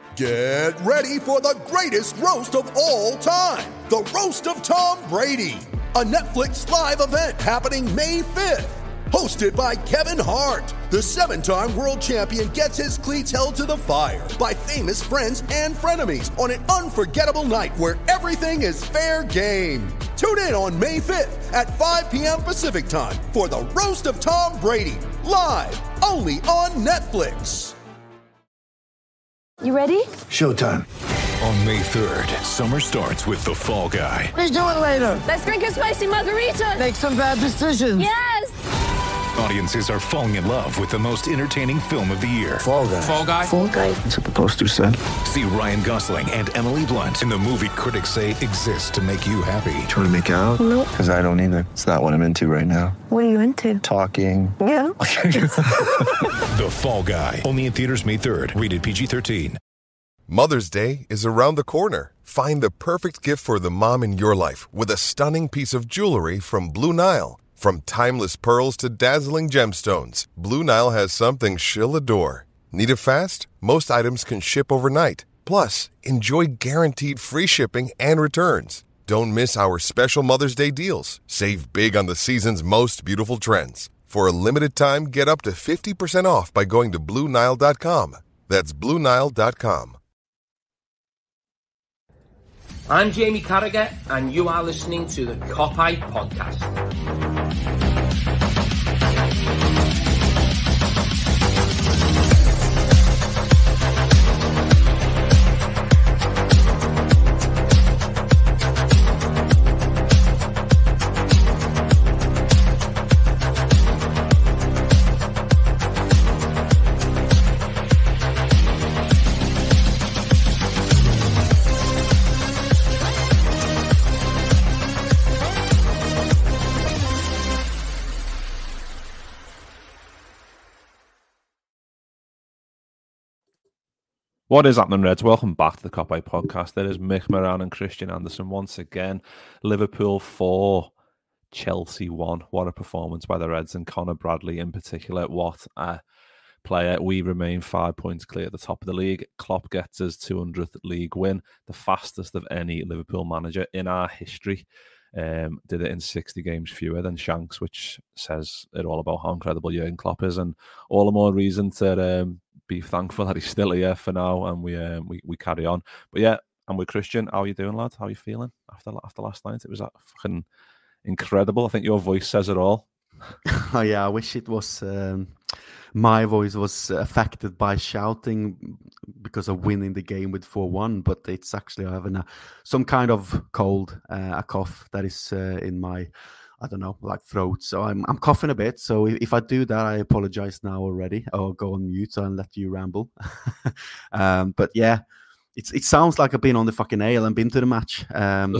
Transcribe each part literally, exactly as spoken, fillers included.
Get ready for the greatest roast of all time, the Roast of Tom Brady, a Netflix live event happening May fifth. Hosted by Kevin Hart, the seven-time world champion gets his cleats held to the fire by famous friends and frenemies on an unforgettable night where everything is fair game. Tune in on May fifth at five p.m. Pacific time for the Roast of Tom Brady, live only on Netflix. You ready? Showtime. On May third, summer starts with The Fall Guy. Let's do it later. Let's drink a spicy margarita. Make some bad decisions. Yes! Audiences are falling in love with the most entertaining film of the year. Fall Guy. Fall Guy? Fall Guy. That's what the poster said. See Ryan Gosling and Emily Blunt in the movie critics say exists to make you happy. Trying to make it out? Nope. Because I don't either. It's not what I'm into right now. What are you into? Talking. Yeah. The Fall Guy. Only in theaters May third. Rated P G thirteen. Mother's Day is around the corner. Find the perfect gift for the mom in your life with a stunning piece of jewelry from Blue Nile. From timeless pearls to dazzling gemstones, Blue Nile has something she'll adore. Need it fast? Most items can ship overnight. Plus, enjoy guaranteed free shipping and returns. Don't miss our special Mother's Day deals. Save big on the season's most beautiful trends. For a limited time, get up to fifty percent off by going to Blue Nile dot com. That's Blue Nile dot com. I'm Jamie Carragher, and you are listening to the Cop-Eye Podcast. What is happening, Reds? Welcome back to the Cop-Eye Podcast. There is Mick Moran and Christian Anderson once again. Liverpool four, Chelsea one. What a performance by the Reds and Conor Bradley in particular. What a player. We remain five points clear at the top of the league. Klopp gets his two hundredth league win, the fastest of any Liverpool manager in our history. Um, did it in sixty games fewer than Shanks, which says it all about how incredible Jurgen Klopp is, and all the more reason to um, be thankful that he's still here for now, and we um, we we carry on. But yeah, and with Christian, how are you doing, lad? How are you feeling after after last night? It was that fucking incredible. I think your voice says it all. Oh yeah, I wish it was um, my voice was affected by shouting because of winning the game with four one, but it's actually having a some kind of cold, uh, a cough that is uh, in my, I don't know, like throat. So I'm I'm coughing a bit. So if, if I do that, I apologize now already. I'll go on mute and let you ramble. um, but yeah, it's it sounds like I've been on the fucking nail and been to the match. Um,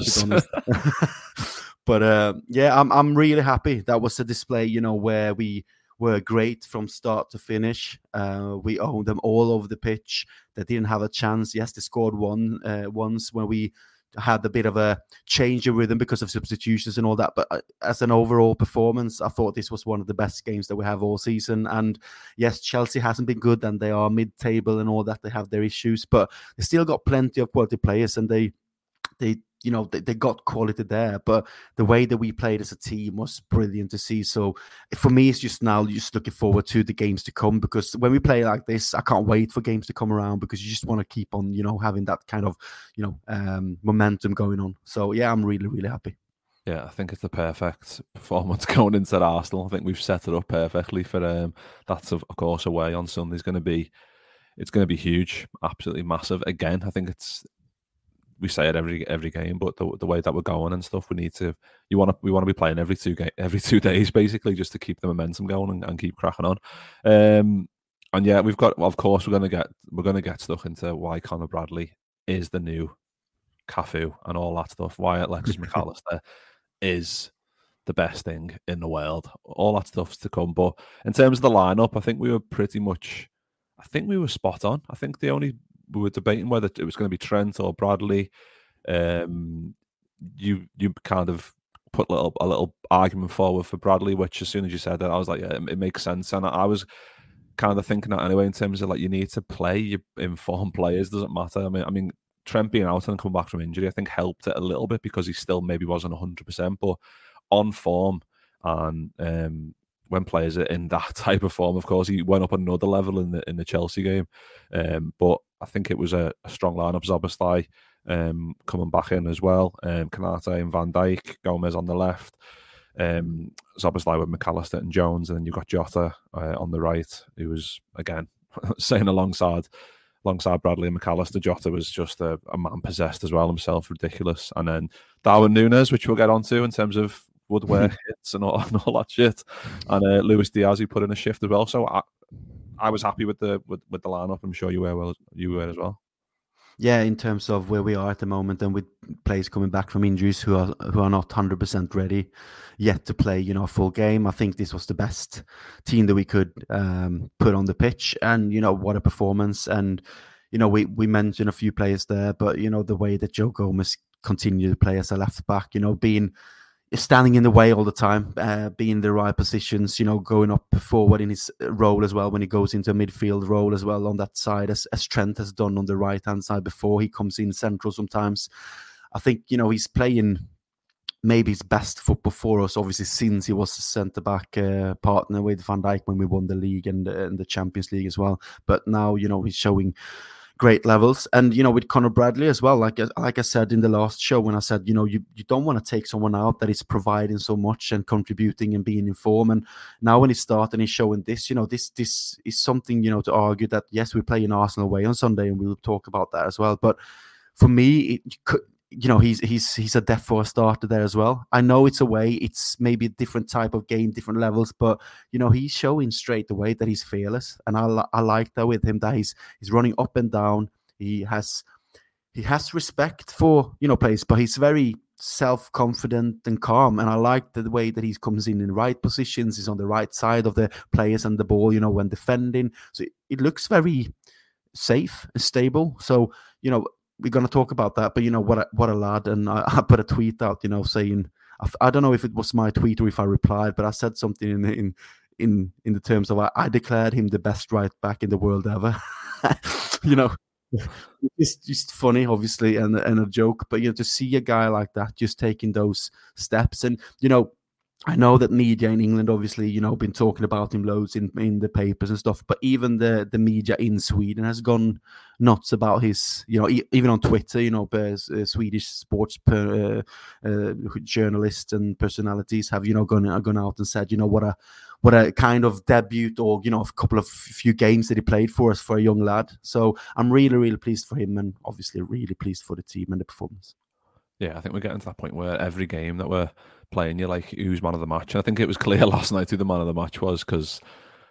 but uh, yeah, I'm I'm really happy. That was a display, you know, where we were great from start to finish. Uh, we owned them all over the pitch. They didn't have a chance. Yes, they scored one uh, once when we had a bit of a change of rhythm because of substitutions and all that. But as an overall performance, I thought this was one of the best games that we have all season. And yes, Chelsea hasn't been good and they are mid-table and all that. They have their issues, but they still got plenty of quality players and they, they, you know, they, they got quality there. But the way that we played as a team was brilliant to see. So for me, it's just now just looking forward to the games to come, because when we play like this, I can't wait for games to come around, because you just want to keep on, you know, having that kind of, you know, um, momentum going on. So yeah, I'm really, really happy. Yeah, I think it's the perfect performance going into Arsenal. I think we've set it up perfectly for um, that's of course away on Sunday. Is going to be, it's going to be huge, absolutely massive. Again, I think it's. We say it every every game, but the the way that we're going and stuff, we need to. You want to we want to be playing every two ga- every two days basically, just to keep the momentum going and, and keep cracking on. Um, and yeah, we've got. Well, of course, we're gonna get we're gonna get stuck into why Conor Bradley is the new Cafu and all that stuff. Why Alexis McAllister is the best thing in the world. All that stuff's to come. But in terms of the lineup, I think we were pretty much. I think we were spot on. I think the only. We were debating whether it was going to be Trent or Bradley. Um, you you kind of put a little, a little argument forward for Bradley, which as soon as you said that, I was like, yeah, it, it makes sense. And I, I was kind of thinking that anyway in terms of like you need to play your informed players. Doesn't matter. I mean, I mean Trent being out and coming back from injury, I think helped it a little bit because he still maybe wasn't one hundred percent, but on form and um, when players are in that type of form, of course, he went up another level in the in the Chelsea game. Um, but I think it was a, a strong lineup. Szoboszlai um, coming back in as well. Um, Konate and Van Dijk, Gomez on the left. Um, Szoboszlai with McAllister and Jones, and then you've got Jota uh, on the right, who was again saying alongside alongside Bradley and McAllister. Jota was just a, a man possessed as well himself, ridiculous. And then Darwin Núñez, which we'll get onto in terms of woodwork hits and all, and all that shit. And uh, Luis Diaz, who put in a shift as well. So I, I was happy with the with, with the lineup. I'm sure you were well, you were as well. Yeah, in terms of where we are at the moment, and with players coming back from injuries who are who are not one hundred percent ready yet to play, you know, a full game, I think this was the best team that we could um, put on the pitch. And you know, what a performance! And you know, we we mentioned a few players there, but you know, the way that Joe Gomez continued to play as a left back, you know, being standing in the way all the time, uh, being in the right positions, you know, going up forward in his role as well when he goes into a midfield role as well on that side, as, as Trent has done on the right-hand side before. He comes in central sometimes. I think, you know, he's playing maybe his best football for us, obviously, since he was a centre-back uh, partner with Van Dijk when we won the league and, uh, and the Champions League as well. But now, you know, he's showing great levels. And, you know, with Conor Bradley as well, like, like I said in the last show, when I said, you know, you, you don't want to take someone out that is providing so much and contributing and being in form. And now when he started and he's showing this, you know, this this is something, you know, to argue that, yes, we play in Arsenal away on Sunday, and we'll talk about that as well. But for me, it could, you know, he's he's he's a depth for a starter there as well. I know it's away, it's maybe a different type of game, different levels, but you know, he's showing straight away that he's fearless, and I I like that with him, that he's he's running up and down. He has he has respect for, you know, players, but he's very self-confident and calm, and I like the way that he comes in in the right positions. He's on the right side of the players and the ball, you know, when defending. So it, it looks very safe and stable. So, you know, we're going to talk about that, but you know, what a, what a lad. And I, I put a tweet out, you know, saying, I, I don't know if it was my tweet or if I replied, but I said something in in in, in the terms of I, I declared him the best right back in the world ever. You know, it's just funny, obviously, and and a joke, but you know, to see a guy like that just taking those steps. And you know, I know that media in England, obviously, you know, been talking about him loads in, in the papers and stuff, but even the, the media in Sweden has gone nuts about his, you know, e- even on Twitter, you know, uh, Swedish sports per, uh, uh, journalists and personalities have, you know, gone, gone out and said, you know, what a what a kind of debut, or, you know, a couple of few games that he played for us for a young lad. So I'm really, really pleased for him, and obviously really pleased for the team and the performance. Yeah, I think we're getting to that point where every game that we're playing, you're like, who's man of the match? And I think it was clear last night who the man of the match was, because,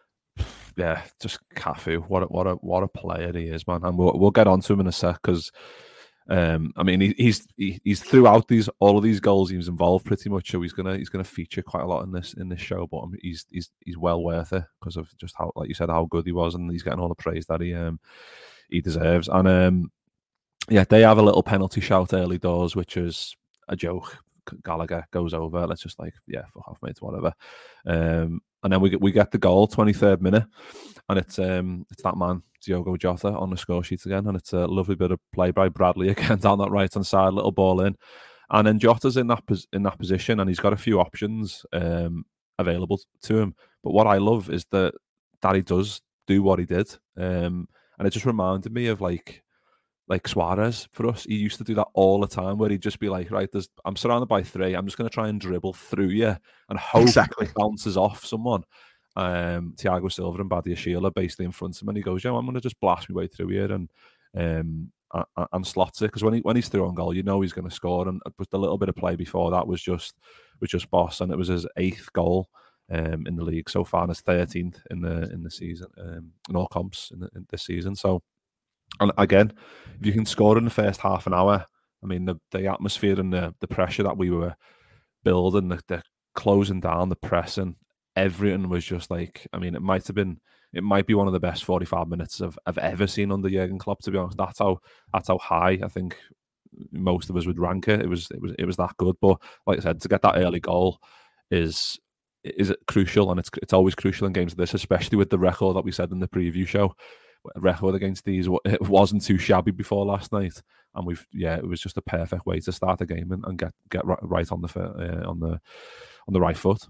yeah, just Cafu. What a, what a what a player he is, man. And we'll we'll get on to him in a sec, because, um, I mean, he, he's he, he's throughout these all of these goals he was involved pretty much. So he's gonna he's gonna feature quite a lot in this in this show. But he's he's he's well worth it because of just how, like you said, how good he was, and he's getting all the praise that he um he deserves. And um. Yeah, they have a little penalty shout early doors, which is a joke. Gallagher goes over. Let's just like, yeah, fuck off, mate, whatever. Um, and then we get we get the goal, twenty-third minute, and it's um it's that man Diogo Jota on the score sheet again, and it's a lovely bit of play by Bradley again down that right hand side, little ball in, and then Jota's in that pos- in that position, and he's got a few options um available to him. But what I love is that that he does do what he did, um, and it just reminded me of like. Like Suarez for us, he used to do that all the time, where he'd just be like, right, there's, I'm surrounded by three, I'm just going to try and dribble through you and hope exactly. it bounces off someone. Um, Thiago Silva and Badiashile basically in front of him, and he goes, yeah, I'm going to just blast my way through here and um, and, and slots it, because when he when he's through on goal, you know he's going to score. And but the little bit of play before that was just was just boss, and it was his eighth goal um, in the league so far, and his thirteenth in the in the season, um, in all comps in, the, in this season. So. And again, if you can score in the first half an hour, I mean, the, the atmosphere and the, the pressure that we were building, the, the closing down, the pressing, everything was just like, I mean, it might have been, it might be one of the best forty-five minutes I've, I've ever seen under Jurgen Klopp, to be honest. That's how that's how high I think most of us would rank it. It was it was it was that good. But like I said, to get that early goal is is crucial, and it's it's always crucial in games like this, especially with the record that we said in the preview show. Record against these, it wasn't too shabby before last night, and we've yeah, it was just a perfect way to start the game and, and get get right on the uh, on the on the right foot.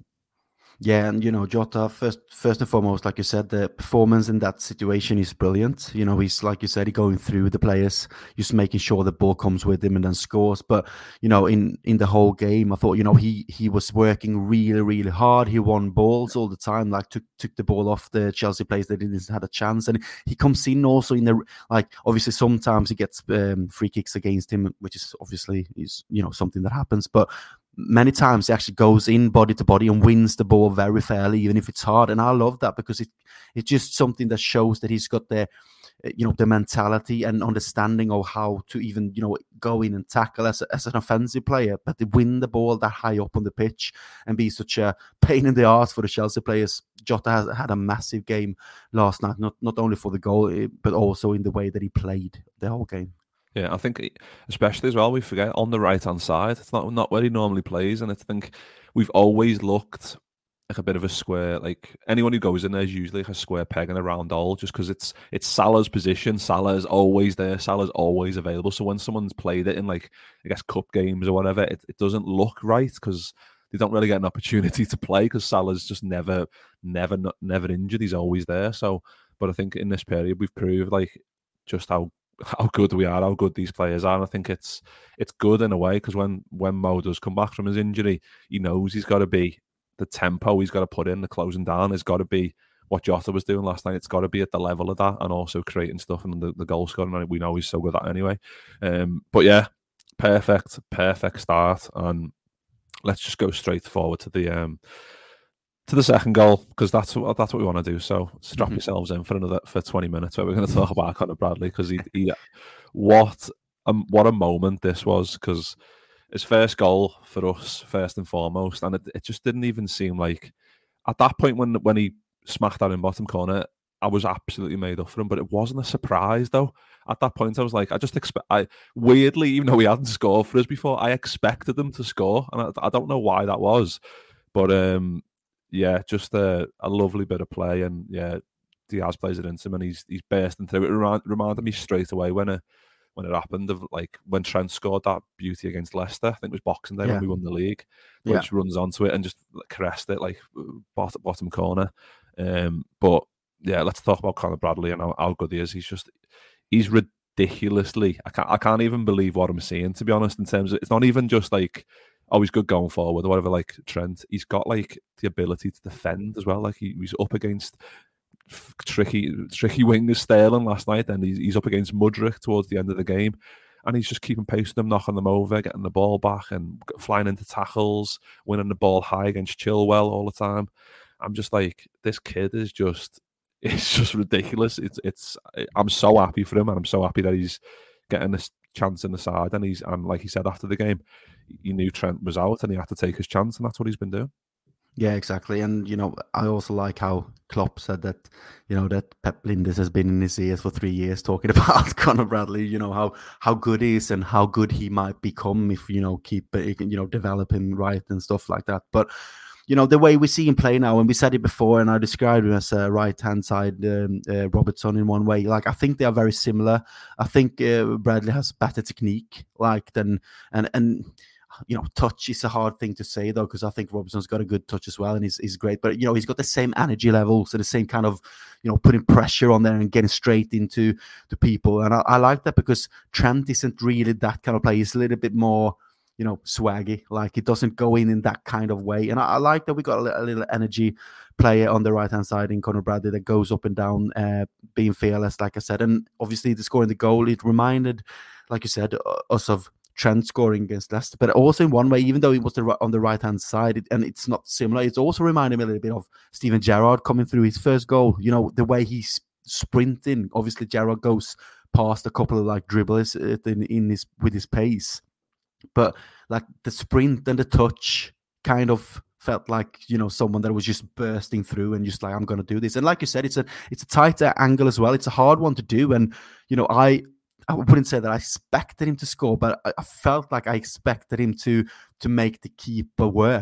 Yeah, and you know, Jota, first first and foremost, like you said, the performance in that situation is brilliant. You know, he's, like you said, he going through the players, just making sure the ball comes with him and then scores. But, you know, in, in the whole game, I thought, you know, he he was working really, really hard. He won balls all the time, like took took the ball off the Chelsea players that didn't have a chance. And he comes in also in the, like, obviously sometimes he gets um, free kicks against him, which is obviously, is you know, something that happens. But many times he actually goes in body to body and wins the ball very fairly, even if it's hard. And I love that because it it's just something that shows that he's got the, you know, the mentality and understanding of how to even, you know, go in and tackle as, a, as an offensive player, but to win the ball that high up on the pitch and be such a pain in the arse for the Chelsea players. Jota has had a massive game last night, not not only for the goal, but also in the way that he played the whole game. Yeah, I think especially as well, we forget on the right-hand side, it's not not where he normally plays, and I think we've always looked like a bit of a square, like anyone who goes in there is usually like a square peg in a round hole, just because it's it's Salah's position. Salah is always there, Salah's always available, so when someone's played it in, like, I guess, cup games or whatever, it, it doesn't look right because they don't really get an opportunity to play because Salah's just never, never, never injured, he's always there. So, but I think in this period we've proved like just how how good we are, how good these players are. And I think it's it's good in a way because when, when Mo does come back from his injury, he knows he's got to be, the tempo he's got to put in, the closing down has got to be what Jota was doing last night. It's got to be at the level of that and also creating stuff and the, the goal scoring. We know he's so good at that anyway. Um, but yeah, perfect, perfect start. And let's just go straight forward to the um, to the second goal because that's what that's what we want to do. So strap mm-hmm. yourselves in for another for twenty minutes where we're going to talk about Conor Bradley because he, he what um what a moment this was, because his first goal for us first and foremost, and it, it just didn't even seem like at that point when when he smacked that in bottom corner, I was absolutely made up for him. But it wasn't a surprise though. At that point, I was like, I just expect. I weirdly, even though he hadn't scored for us before, I expected him to score, and I, I don't know why that was, but um. Yeah, just a, a lovely bit of play, and yeah, Diaz plays it into him, and he's he's bursting through. It remind, reminded me straight away when it when it happened of like when Trent scored that beauty against Leicester. I think it was Boxing Day yeah. when we won the league, which yeah. runs onto it and just caressed it like bottom bottom corner. Um, but yeah, let's talk about Conor Bradley and how, how good he is. He's just he's ridiculously. I can't I can't even believe what I'm seeing, to be honest. In terms of, it's not even just like, oh, he's good going forward or whatever, like Trent. He's got like the ability to defend as well. Like he, he's up against tricky tricky wingers Sterling last night, and he's, he's up against Mudryk towards the end of the game, and he's just keeping pace with them, knocking them over, getting the ball back and flying into tackles, winning the ball high against Chilwell all the time. I'm just like, this kid is just, it's just ridiculous. It's it's. I'm so happy for him, and I'm so happy that he's getting this chance in the side, and he's and like he said after the game, he knew Trent was out and he had to take his chance, and that's what he's been doing. Yeah, exactly. And you know, I also like how Klopp said that, you know, that Pep Linders has been in his ears for three years talking about Conor Bradley. You know how how good he is and how good he might become if, you know, keep you know develop him right and stuff like that. But you know, the way we see him play now, and we said it before, and I described him as a right-hand side um, uh, Robertson in one way. Like, I think they are very similar. I think uh, Bradley has better technique, like, than, and, and, you know, touch is a hard thing to say, though, because I think Robertson's got a good touch as well, and he's, he's great. But, you know, he's got the same energy levels, so the same kind of, you know, putting pressure on there and getting straight into the people. And I, I like that because Trent isn't really that kind of player. He's a little bit more, you know, swaggy, like it doesn't go in in that kind of way. And I, I like that we got a little, a little energy player on the right-hand side in Conor Bradley that goes up and down, uh, being fearless, like I said. And obviously the scoring the goal, it reminded, like you said, us of Trent scoring against Leicester. But also in one way, even though he was the, on the right-hand side, it, and it's not similar, it's also reminded me a little bit of Steven Gerrard coming through his first goal. You know, the way he's sprinting. Obviously Gerrard goes past a couple of like dribblers in, in his with his pace. But like the sprint and the touch kind of felt like, you know, someone that was just bursting through and just like, I'm going to do this. And like you said, it's a it's a tighter angle as well. It's a hard one to do. And, you know, I I wouldn't say that I expected him to score, but I, I felt like I expected him to to make the keeper work,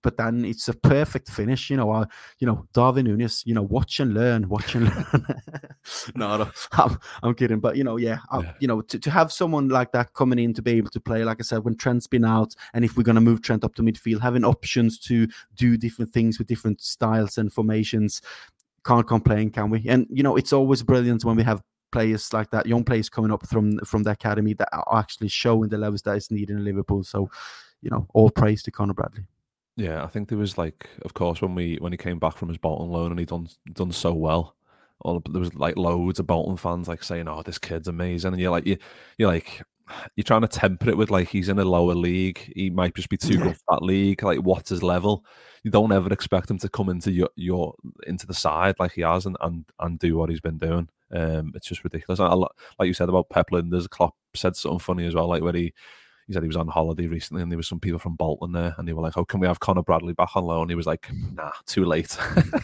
but then it's a perfect finish. You know, uh, you know, Darwin Núñez, you know, watch and learn, watch and learn. no, no, I'm, I'm kidding. But, you know, yeah, I, yeah. you know, to, to have someone like that coming in to be able to play, like I said, when Trent's been out, and if we're going to move Trent up to midfield, having options to do different things with different styles and formations, can't complain, can we? And, you know, it's always brilliant when we have players like that, young players coming up from from the academy that are actually showing the levels that is needed in Liverpool. So, you know, all praise to Conor Bradley. Yeah, I think there was like, of course, when we when he came back from his Bolton loan and he done done so well, all there was like loads of Bolton fans like saying, "Oh, this kid's amazing," and you're like, you you're like, you're trying to temper it with like he's in a lower league, he might just be too good for that league. Like, what's his level? You don't ever expect him to come into your your into the side like he has and and, and do what he's been doing. Um, it's just ridiculous. I, like you said about Pep Lijnders, Klopp said something funny as well, like where he. He said he was on holiday recently and there was some people from Bolton there and they were like, "Oh, can we have Conor Bradley back on loan?" He was like, "Nah, too late."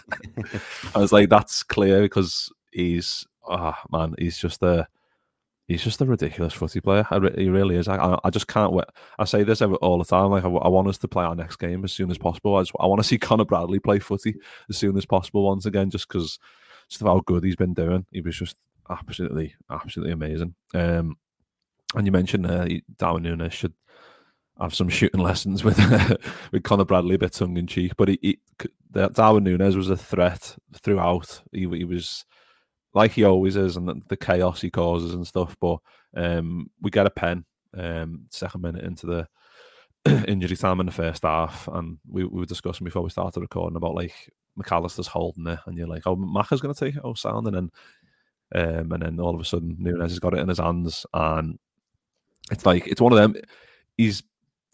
I was like, that's clear because he's, oh man, he's just a, he's just a ridiculous footy player. I, he really is. I, I just can't wait. I say this all the time. Like, I, I want us to play our next game as soon as possible. I, just, I want to see Conor Bradley play footy as soon as possible once again, just because just of how good he's been doing. He was just absolutely, absolutely amazing. Um, And you mentioned uh, Darwin Núñez should have some shooting lessons with with Conor Bradley, a bit tongue in cheek. But he, he, Darwin Núñez was a threat throughout. He, he was like he always is, and the, the chaos he causes and stuff. But um, we get a pen um, second minute into the injury time in the first half, and we, we were discussing before we started recording about like McAllister's holding it, and you're like, "Oh, Macca's going to take it, oh sound," and then um, and then all of a sudden Núñez has got it in his hands and. It's like, it's one of them, he's,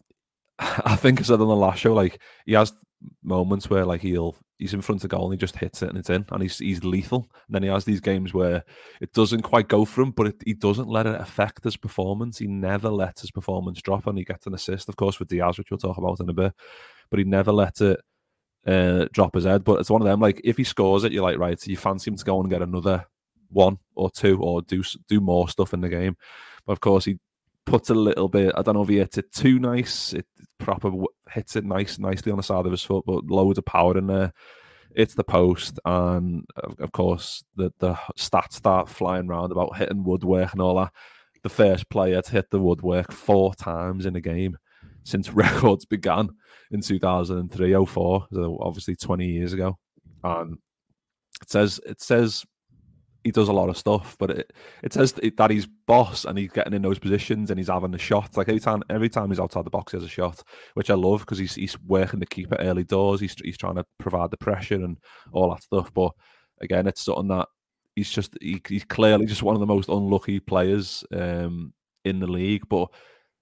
I think I said on the last show, like, he has moments where, like, he'll, he's in front of goal and he just hits it and it's in, and he's he's lethal. And then he has these games where it doesn't quite go for him, but it, he doesn't let it affect his performance. He never lets his performance drop, and he gets an assist, of course, with Diaz, which we'll talk about in a bit, but he never lets it uh, drop his head. But it's one of them, like, if he scores it, you're like, right, so you fancy him to go and get another one or two or do do more stuff in the game. But, of course, he puts a little bit, I don't know if he hits it too nice, it proper hits it nice, nicely on the side of his foot, but loads of power in there. It's the post, and of course the, the stats start flying around about hitting woodwork and all that. The first player to hit the woodwork four times in a game since records began in two thousand three oh four, so obviously twenty years ago. And it says it says he does a lot of stuff, but it, it says that he's boss and he's getting in those positions and he's having the shots. Like every time, every time he's outside the box, he has a shot, which I love because he's he's working the keeper early doors. He's he's trying to provide the pressure and all that stuff. But again, it's something that he's just he, he's clearly just one of the most unlucky players um, in the league. But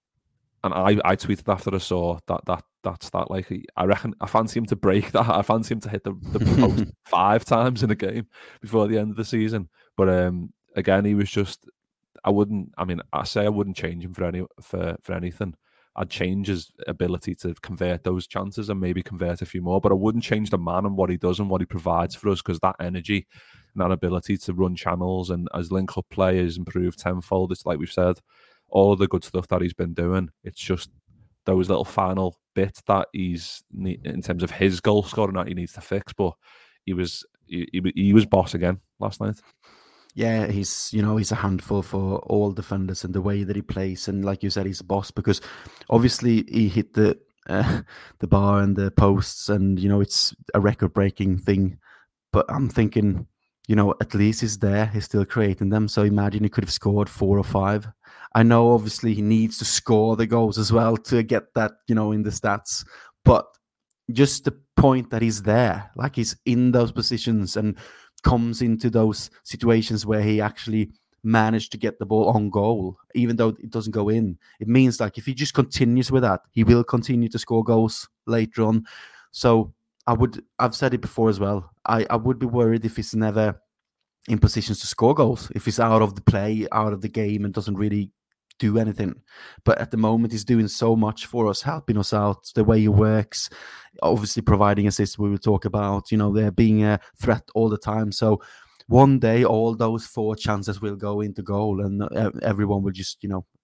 and I, I tweeted after I saw that that that stat, like I reckon I fancy him to break that. I fancy him to hit the, the post five times in a game before the end of the season. But um, again, he was just I wouldn't. I mean, I say I wouldn't change him for any for for anything. I'd change his ability to convert those chances and maybe convert a few more. But I wouldn't change the man and what he does and what he provides for us, because that energy and that ability to run channels and as link-up play is improved tenfold. It's like we've said, all of the good stuff that he's been doing. It's just those little final bits that he's, in terms of his goal scoring, that he needs to fix. But he was he, he, he was boss again last night. Yeah, he's, you know, he's a handful for all defenders and the way that he plays. And like you said, he's a boss because obviously he hit the uh, the bar and the posts and, you know, it's a record-breaking thing. But I'm thinking, you know, at least he's there. He's still creating them. So imagine he could have scored four or five. I know, obviously, he needs to score the goals as well to get that, you know, in the stats. But just the point that he's there, like he's in those positions and comes into those situations where he actually managed to get the ball on goal, even though it doesn't go in. It means like if he just continues with that, he will continue to score goals later on. So I would, I've said it before as well, I, I would be worried if he's never in positions to score goals, if he's out of the play, out of the game and doesn't really do anything. But at the moment, he's doing so much for us, helping us out, the way he works, obviously providing assists we will talk about, you know, they're being a threat all the time. So one day, all those four chances will go into goal and everyone will just, you know,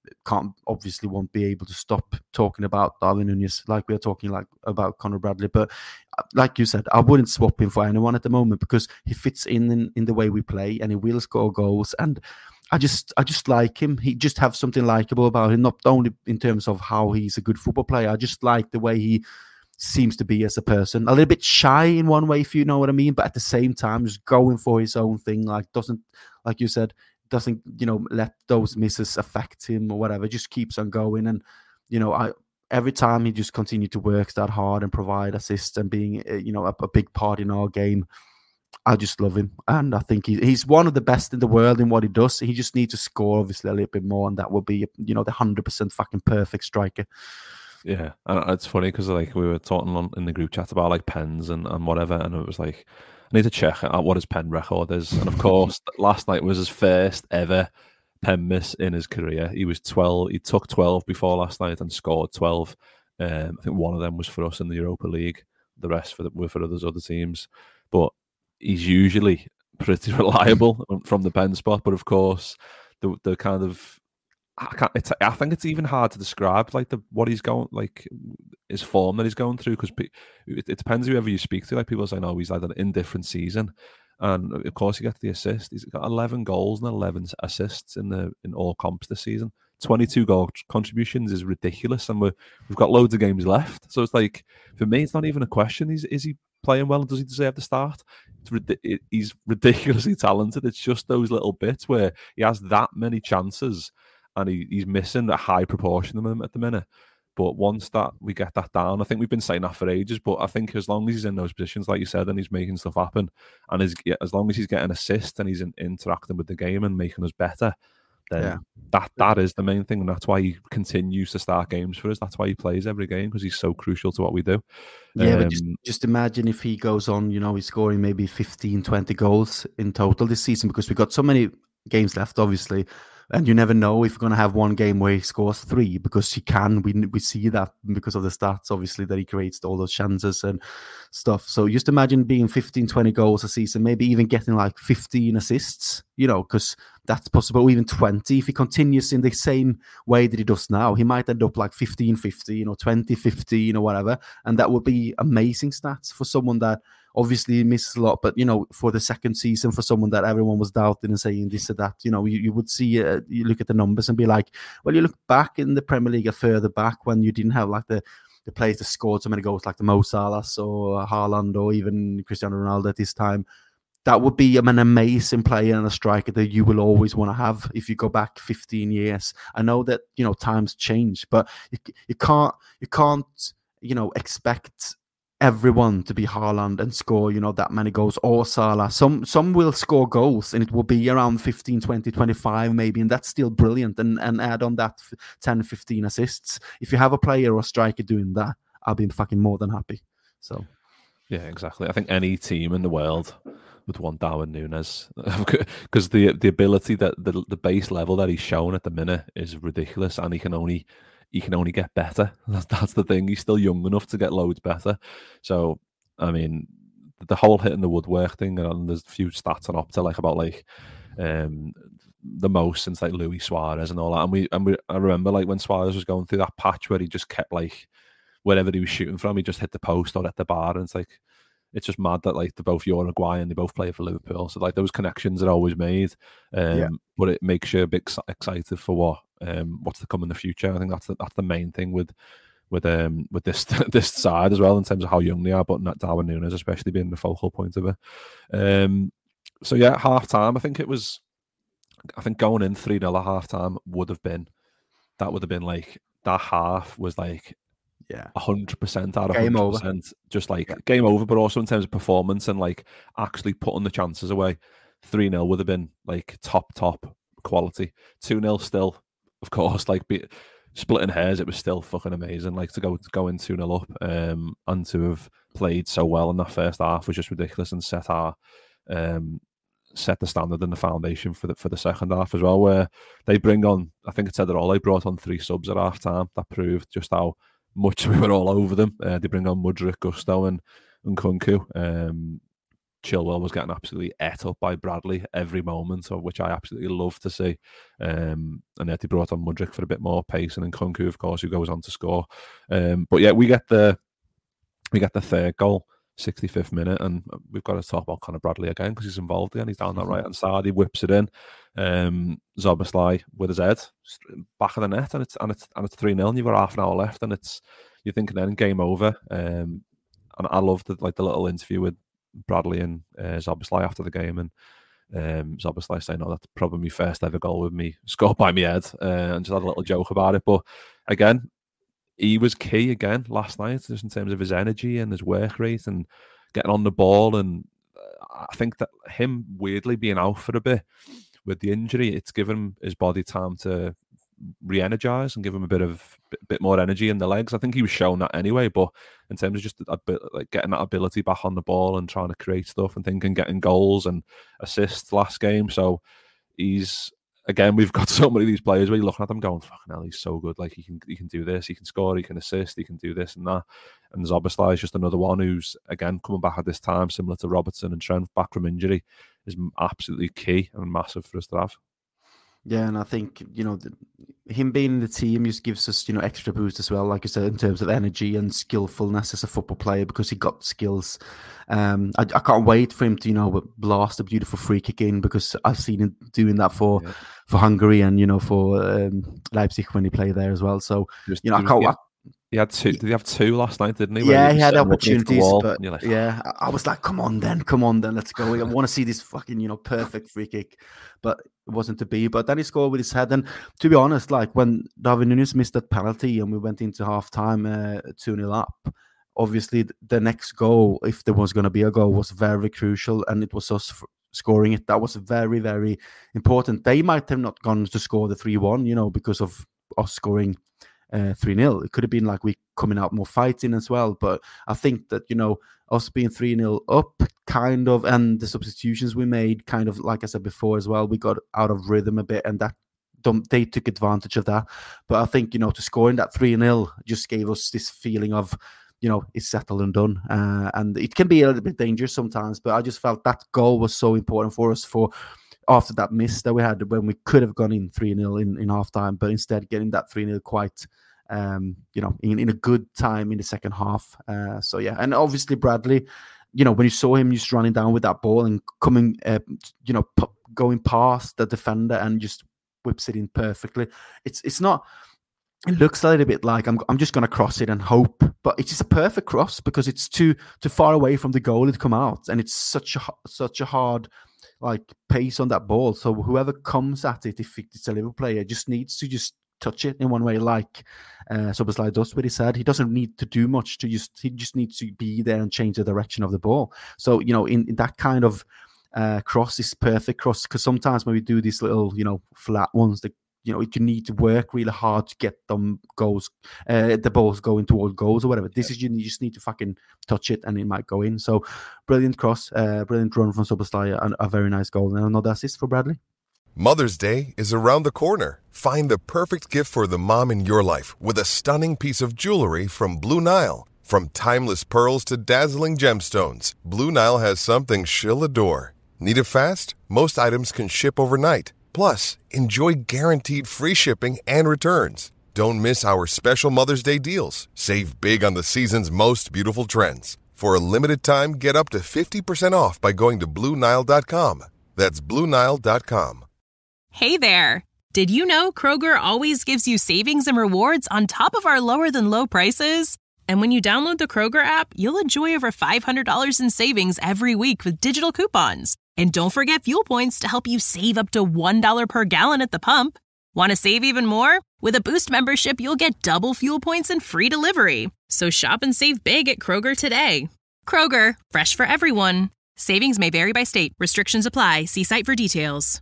can't obviously won't be able to stop talking about Darwin Núñez like we are talking like about Conor Bradley. But like you said, I wouldn't swap him for anyone at the moment because he fits in, in in the way we play and he will score goals. And I just I just like him. He just have something likable about him, not only in terms of how he's a good football player. I just like the way he seems to be as a person. A little bit shy in one way, if you know what I mean, but at the same time just going for his own thing. Like doesn't, like you said, doesn't, you know, let those misses affect him or whatever. Just keeps on going. And, you know, I every time he just continued to work that hard and provide assists and being, you know, a, a big part in our game, I just love him. And I think he, he's one of the best in the world in what he does. He just needs to score, obviously, a little bit more, and that will be, you know, the one hundred percent fucking perfect striker. Yeah, and it's funny because like we were talking on, in the group chat about like pens and, and whatever, and it was like, I need to check out what his pen record is. And of course, last night was his first ever pen miss in his career. He was twelve. He took twelve before last night and scored twelve. Um, I think one of them was for us in the Europa League. The rest for the, were for others other teams. But he's usually pretty reliable from the pen spot. But of course, the the kind of I can't. It's, I think it's even hard to describe like the what he's going like his form that he's going through because it, it depends whoever you speak to. Like people say, no, he's like an indifferent season, and of course he gets the assist. He's got eleven goals and eleven assists in the in all comps this season. twenty-two goal contributions is ridiculous, and we're, we've got loads of games left. So it's like for me, it's not even a question. He's is he playing well and does he deserve to start? It's, it, he's ridiculously talented. It's just those little bits where he has that many chances. And he, he's missing a high proportion of them at the minute. But once that we get that down, I think we've been saying that for ages. But I think as long as he's in those positions, like you said, and he's making stuff happen, and is, as long as he's getting assists and he's in, interacting with the game and making us better, then yeah. that that is the main thing. And that's why he continues to start games for us. That's why he plays every game, because he's so crucial to what we do. Yeah, um, but just, just imagine if he goes on, you know, he's scoring maybe fifteen, twenty goals in total this season, because we've got so many games left, obviously. And you never know if you're going to have one game where he scores three, because he can. We we see that because of the stats, obviously, that he creates all those chances and stuff. So just imagine being fifteen, twenty goals a season, maybe even getting like fifteen assists, you know, because that's possible, or even twenty. If he continues in the same way that he does now, he might end up like fifteen fifteen, you know, twenty fifteen or whatever. And that would be amazing stats for someone that obviously misses a lot, but, you know, for the second season, for someone that everyone was doubting and saying this or that, you know, you, you would see, uh, you look at the numbers and be like, well, you look back in the Premier League or further back when you didn't have like the, the players that scored so many goals like the Mo Salahs or Haaland or even Cristiano Ronaldo at this time. That would be an amazing player and a striker that you will always want to have if you go back fifteen years. I know that, you know, times change, but you, you can't, you can't, you know, expect everyone to be Haaland and score, you know, that many goals, or Salah. Some some will score goals and it will be around fifteen, twenty, twenty-five maybe, and that's still brilliant. And, and add on that ten, fifteen assists. If you have a player or a striker doing that, I'll be fucking more than happy. So, yeah, exactly. I think any team in the world would want Darwin Núñez, because the the ability that the the base level that he's shown at the minute is ridiculous, and he can only he can only get better. That's, that's the thing. He's still young enough to get loads better. So, I mean, the whole hitting the woodwork thing, and there's a few stats on Opta like about like um, the most since like Luis Suarez and all that. And we and we I remember like when Suarez was going through that patch where he just kept like wherever he was shooting from, he just hit the post or at the bar, and it's like it's just mad that like they're both Uruguayan, they both play for Liverpool. So like those connections are always made, um, yeah. but it makes you a bit excited for what um, what's to come in the future. I think that's the, that's the main thing with with um with this this side as well, in terms of how young they are. But not Darwin Núñez especially being the focal point of it. Um, so yeah, half time. I think it was. I think going in three nil at half time would have been that would have been like that half was like. Yeah, a hundred percent out of game over. Just like yeah. game over, but also in terms of performance and like actually putting the chances away. Three nil would have been like top top quality. Two nil still, of course, like be, splitting hairs. It was still fucking amazing. Like to go to go in two nil up, um, and to have played so well in that first half was just ridiculous, and set our um set the standard and the foundation for the for the second half as well. Where they bring on, I think it said it all. They brought on three subs at half time. That proved just how much we were all over them. Uh, they bring on Mudryk, Gusto, and and Kunku. Um, Chilwell was getting absolutely ate up by Bradley every moment, of which I absolutely love to see. Um, and then he brought on Mudryk for a bit more pace, and then Kunku, of course, who goes on to score. Um, but yeah, we get the we get the third goal, sixty-fifth minute, and we've got to talk about Conor Bradley again because he's involved again. He's down that right hand side. He whips it in. Um, Szoboszlai with his head back of the net, and it's and it's and it's three nil. And you've got half an hour left, and it's you're thinking then game over. Um, and I loved the, like the little interview with Bradley and uh, Szoboszlai after the game, and um, Szoboszlai saying, "Oh, that's probably my first ever goal with me scored by me head," uh, and just had a little joke about it. But again, he was key again last night, just in terms of his energy and his work rate and getting on the ball. And I think that him weirdly being out for a bit with the injury, it's given his body time to re-energize and give him a bit of bit, bit more energy in the legs. I think he was showing that anyway, but in terms of just a bit like getting that ability back on the ball and trying to create stuff and thinking, getting goals and assists last game. So he's again, we've got so many of these players where you're looking at them going, fucking hell, he's so good. Like he can he can do this, he can score, he can assist, he can do this and that. And Szoboszlai is just another one who's again coming back at this time, similar to Robertson and Trent, back from injury, is absolutely key and massive for us to have. Yeah, and I think, you know, the, him being in the team just gives us, you know, extra boost as well, like I said, in terms of energy and skillfulness as a football player, because he got skills. Um, I, I can't wait for him to, you know, blast a beautiful free kick in, because I've seen him doing that for, yeah. for Hungary and, you know, for um, Leipzig when he played there as well. So, just, you know, I was, can't... Yeah. He had two. Did he have two last night? Didn't he? Yeah, he, he had opportunities, wall, but like, yeah, I was like, "Come on, then, come on, then, let's go." I want to see this fucking, you know, perfect free kick, but it wasn't to be. But then he scored with his head. And to be honest, like when Darwin Núñez missed that penalty and we went into half time uh, two nil up, obviously the next goal, if there was going to be a goal, was very crucial, and it was us f- scoring it. That was very, very important. They might have not gone to score the three one, you know, because of us scoring Uh, three nil. It could have been like we coming out more fighting as well. But I think that, you know, us being three nil up kind of, and the substitutions we made kind of, like I said before as well, we got out of rhythm a bit, and that they took advantage of that. But I think, you know, to score in that three nil just gave us this feeling of, you know, it's settled and done. Uh, and it can be a little bit dangerous sometimes, but I just felt that goal was so important for us for after that miss that we had when we could have gone in three nil in, in half time, but instead getting that three nil quite, um, you know, in, in a good time in the second half. Uh, so, yeah. And obviously Bradley, you know, when you saw him just running down with that ball and coming, uh, you know, p- going past the defender and just whips it in perfectly. It's it's not, it looks a little bit like I'm I'm just going to cross it and hope, but it's just a perfect cross because it's too too far away from the goal to come out. And it's such a, such a hard, like, pace on that ball. So whoever comes at it, if it's a Liverpool player, just needs to just touch it in one way, like uh, Szoboszlai does with his head. He doesn't need to do much to just, he just needs to be there and change the direction of the ball. So, you know, in, in that kind of uh, cross is perfect cross, because sometimes when we do these little, you know, flat ones, that, you know, you need to work really hard to get them goals, uh, the balls going toward goals or whatever. This yeah. is, you just need to fucking touch it and it might go in. So brilliant cross, uh, brilliant run from Szoboszlai, and a very nice goal. And another assist for Bradley. Mother's Day is around the corner. Find the perfect gift for the mom in your life with a stunning piece of jewelry from Blue Nile. From timeless pearls to dazzling gemstones, Blue Nile has something she'll adore. Need it fast? Most items can ship overnight. Plus, enjoy guaranteed free shipping and returns. Don't miss our special Mother's Day deals. Save big on the season's most beautiful trends. For a limited time, get up to fifty percent off by going to Blue Nile dot com. That's Blue Nile dot com. Hey there. Did you know Kroger always gives you savings and rewards on top of our lower than low prices? And when you download the Kroger app, you'll enjoy over five hundred dollars in savings every week with digital coupons. And don't forget fuel points to help you save up to one dollar per gallon at the pump. Want to save even more? With a Boost membership, you'll get double fuel points and free delivery. So shop and save big at Kroger today. Kroger, fresh for everyone. Savings may vary by state. Restrictions apply. See site for details.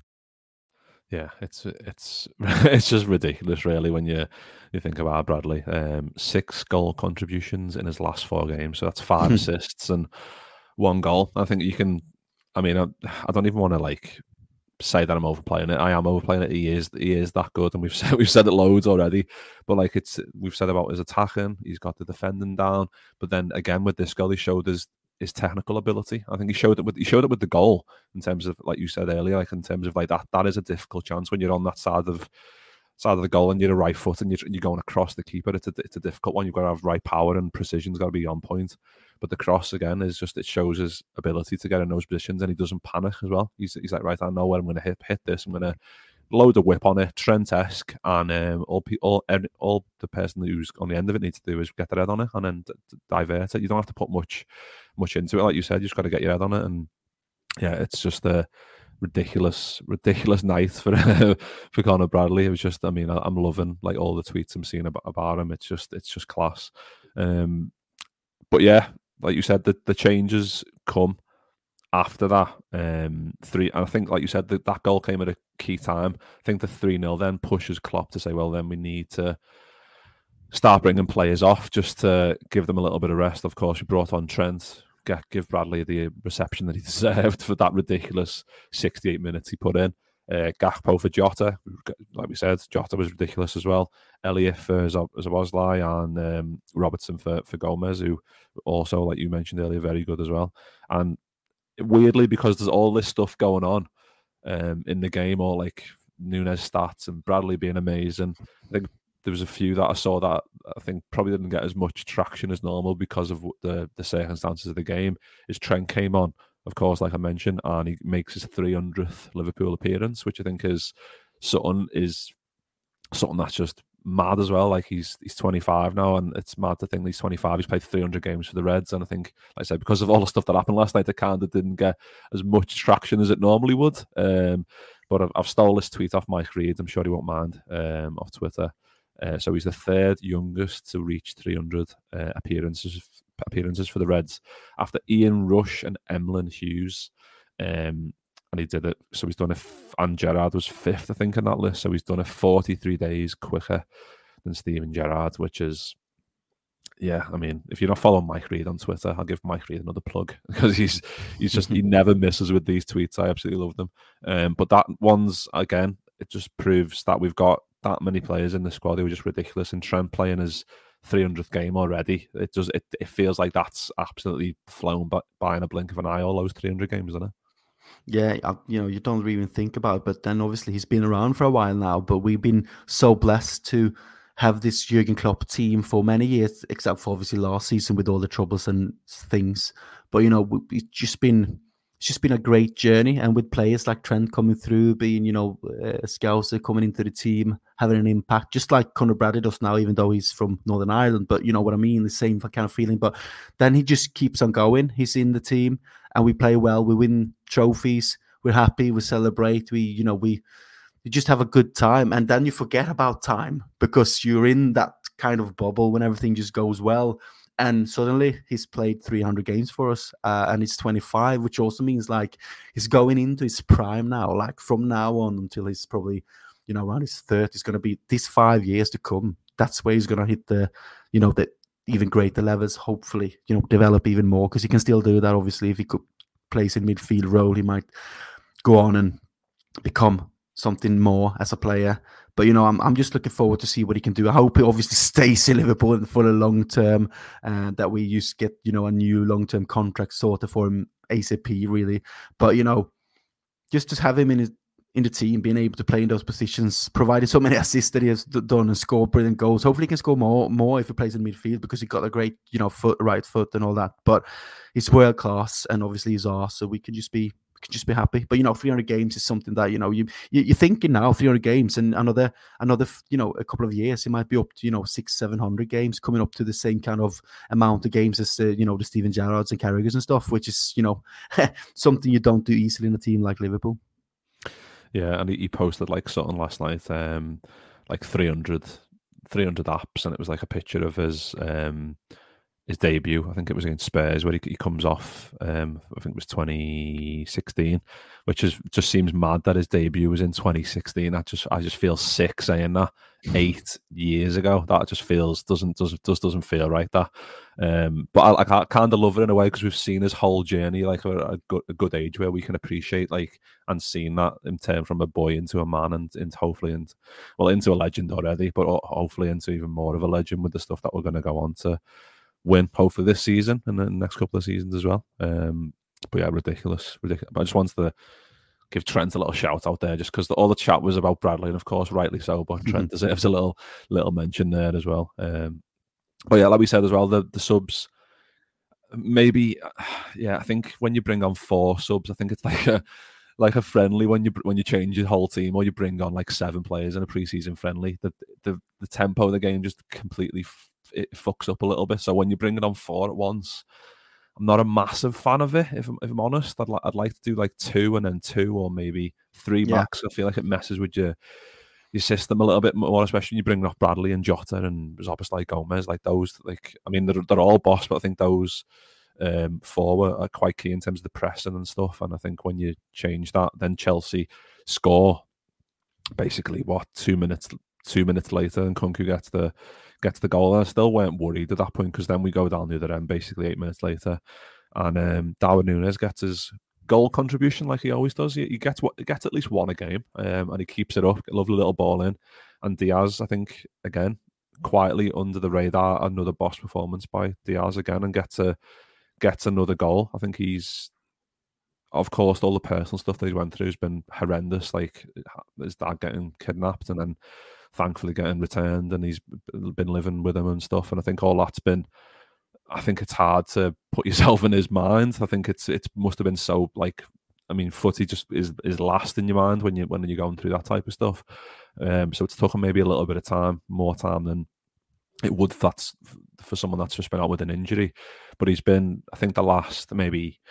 Yeah, it's it's it's just ridiculous, really, when you you think about Bradley. Um, six goal contributions in his last four games, so that's five assists and one goal. I think you can. I mean, I, I don't even want to like say that I'm overplaying it. I am overplaying it. He is he is that good, and we've said we've said it loads already. But like it's we've said about his attacking, he's got the defending down. But then again with this goal, he showed us his technical ability. I think he showed it with he showed it with the goal in terms of, like you said earlier, like in terms of like that that is a difficult chance when you're on that side of side of the goal and you're a right foot and you're, you're going across the keeper. It's a it's a difficult one. You've got to have right power and precision's got to be on point. But the cross again is just it shows his ability to get in those positions and he doesn't panic as well. He's he's like, right, I know where I'm going to hit hit this. I'm going to load a whip on it, Trent-esque, and um, all, all all the person who's on the end of it needs to do is get their head on it and then d- d- divert it. You don't have to put much much into it, like you said. You just got to get your head on it, and yeah, it's just a ridiculous, ridiculous night for for Connor Bradley. It was just, I mean, I, I'm loving like all the tweets I'm seeing about, about him. It's just, it's just class. Um, but yeah, like you said, the the changes come after that. Um, three, and I think, like you said, the, that goal came at a key time. I think the three nil then pushes Klopp to say, well, then we need to start bringing players off just to give them a little bit of rest. Of course, we brought on Trent, get give Bradley the reception that he deserved for that ridiculous sixty-eight minutes he put in. Uh, Gakpo for Jota, like we said, Jota was ridiculous as well. Elliott for Szoboszlai and um, Robertson for, for Gomez, who also, like you mentioned earlier, very good as well. And weirdly, because there's all this stuff going on um, in the game, all like Nunes stats and Bradley being amazing, I think there was a few that I saw that I think probably didn't get as much traction as normal because of the, the circumstances of the game. Is Trent came on, of course, like I mentioned, and he makes his three hundredth Liverpool appearance, which I think is something is something that's just mad as well. Like he's he's twenty-five now, and it's mad to think he's twenty-five. He's played three hundred games for the Reds, and I think, like I said, because of all the stuff that happened last night, it kind of didn't get as much traction as it normally would. Um, but I've, I've stole this tweet off Mike Reed. I'm sure he won't mind, um, off Twitter. Uh, so he's the third youngest to reach three hundred uh, appearances appearances for the Reds after Ian Rush and Emlyn Hughes. Um, and he did it. So he's done it. F- and Gerrard was fifth, I think, on that list. So he's done it forty-three days quicker than Steven Gerrard, which is, yeah. I mean, if you're not following Mike Reed on Twitter, I'll give Mike Reed another plug because he's he's just he never misses with these tweets. I absolutely love them. Um, but that one's again, it just proves that we've got that many players in the squad who are just ridiculous. And Trent playing his three hundredth game already, it does it, it feels like that's absolutely flown by, by in a blink of an eye, all those three hundred games, isn't it? Yeah, you know, you don't even think about it, but then obviously he's been around for a while now, but we've been so blessed to have this Jurgen Klopp team for many years, except for obviously last season with all the troubles and things. But, you know, it's just been it's just been a great journey, and with players like Trent coming through, being, you know, a Scouser coming into the team, having an impact, just like Conor Bradley does now, even though he's from Northern Ireland, but you know what I mean, the same kind of feeling. But then he just keeps on going. He's in the team, and we play well. We win trophies. We're happy. We celebrate. We, you know, we, we just have a good time. And then you forget about time because you're in that kind of bubble when everything just goes well. And suddenly he's played three hundred games for us, uh, and he's twenty-five, which also means like he's going into his prime now. Like from now on until he's probably, you know, around his thirties, it's going to be these five years to come. That's where he's going to hit the, you know, the even greater levels. Hopefully, you know, develop even more, because he can still do that. Obviously, if he could place in midfield role, he might go on and become something more as a player. But, you know, I'm I'm just looking forward to see what he can do. I hope he obviously stays in Liverpool for the long term, and uh, that we just get, you know, a new long-term contract sorted for him ASAP, really. But, you know, just to have him in his, in the team, being able to play in those positions, provided so many assists that he has done and scored brilliant goals. Hopefully he can score more more if he plays in midfield, because he got a great, you know, foot, right foot and all that. But he's world class, and obviously he's ours, so we can just be can just be happy. But, you know, three hundred games is something that, you know, you, you you're thinking now three hundred games, and another another you know, a couple of years it might be up to, you know, six seven hundred games, coming up to the same kind of amount of games as the, you know, the Steven Gerrards and Carragher's and stuff, which is, you know, something you don't do easily in a team like Liverpool. Yeah, and he, he posted like something last night, um, like three hundred, three hundred apps, and it was like a picture of his um, his debut. I think it was against Spurs, where he, he comes off. Um, I think it was twenty sixteen, which is just seems mad that his debut was in twenty sixteen. I just I just feel sick saying that eight years ago. That just feels doesn't doesn't just doesn't feel right. That, um, but I like I kind of love it in a way, because we've seen his whole journey like a, a good a good age where we can appreciate like and seen that in turn from a boy into a man, and into hopefully and well into a legend already, but hopefully into even more of a legend with the stuff that we're going to go on to win, hopefully this season and the next couple of seasons as well. Um, but yeah, ridiculous, ridiculous. But I just wanted to give Trent a little shout out there, just because the, all the chat was about Bradley, and of course, rightly so. But Trent deserves a little little mention there as well. Um, but yeah, like we said as well, the the subs. Maybe, yeah, I think when you bring on four subs, I think it's like a like a friendly when you when you change your whole team, or you bring on like seven players in a preseason friendly. The the the tempo of the game just completely f- it fucks up a little bit. So when you bring it on four at once, I'm not a massive fan of it. If I'm if I'm honest, I'd like I'd like to do like two and then two, or maybe three Yeah. max. I feel like it messes with your your system a little bit more, especially when you bring off Bradley and Jota and Szoboszlai Gomez, like those. Like I mean, they're they're all boss, but I think those um, four were are quite key in terms of the pressing and stuff. And I think when you change that, then Chelsea score basically what two minutes two minutes later, and Kunku gets the gets the goal. And I still weren't worried at that point, because then we go down the other end basically eight minutes later, and um, Darwin Núñez gets his goal contribution like he always does. He, he gets what he gets at least one a game, um, and he keeps it up. A lovely little ball in, and Diaz, I think, again quietly under the radar, another boss performance by Diaz again, and gets a gets another goal. I think he's, of course, all the personal stuff that he went through has been horrendous, like his dad getting kidnapped and then thankfully getting returned, and he's been living with him and stuff. And I think all that's been, I think it's hard to put yourself in his mind. I think it's it must have been so, like, I mean, footy just is is last in your mind when you when you're going through that type of stuff. Um, so it's taken maybe a little bit of time, more time than it would that's for someone that's just been out with an injury. But he's been, I think, the last maybe